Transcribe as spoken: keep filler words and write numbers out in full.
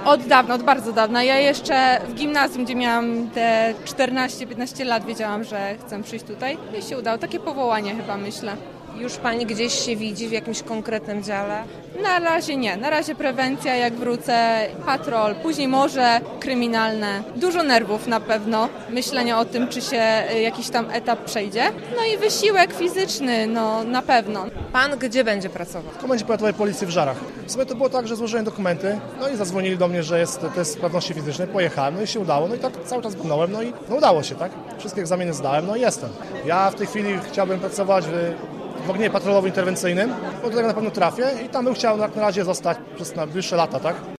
Od dawna, od bardzo dawna. Ja jeszcze w gimnazjum, gdzie miałam te czternaście piętnaście lat, wiedziałam, że chcę przyjść tutaj i się udało. Takie powołanie chyba, myślę. Już Pani gdzieś się widzi w jakimś konkretnym dziale? Na razie nie. Na razie prewencja, jak wrócę, patrol, później może kryminalne. Dużo nerwów na pewno, myślenia o tym, czy się jakiś tam etap przejdzie. No i wysiłek fizyczny, no na pewno. Pan gdzie będzie pracował? W Komendzie Powiatowej Policji w Żarach. W sumie to było tak, że złożyłem dokumenty, no i zadzwonili do mnie, że jest test sprawności fizycznej, pojechałem, no i się udało, no i tak cały czas brnąłem, no i no udało się, tak? Wszystkie egzaminy zdałem, no i jestem. Ja w tej chwili chciałbym pracować w w ogniu patrolowo-interwencyjnym, bo do tego na pewno trafię i tam bym chciał na razie zostać przez najbliższe lata, tak?